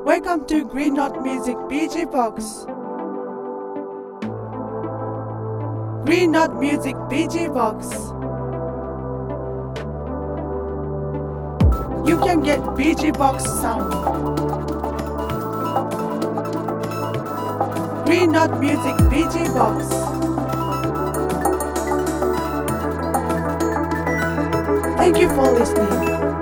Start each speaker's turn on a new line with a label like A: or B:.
A: Welcome to Green Note Music BG Box. Green Note Music BG Box. You can get BG Box sound. Green Note Music BG Box. Thank you for listening.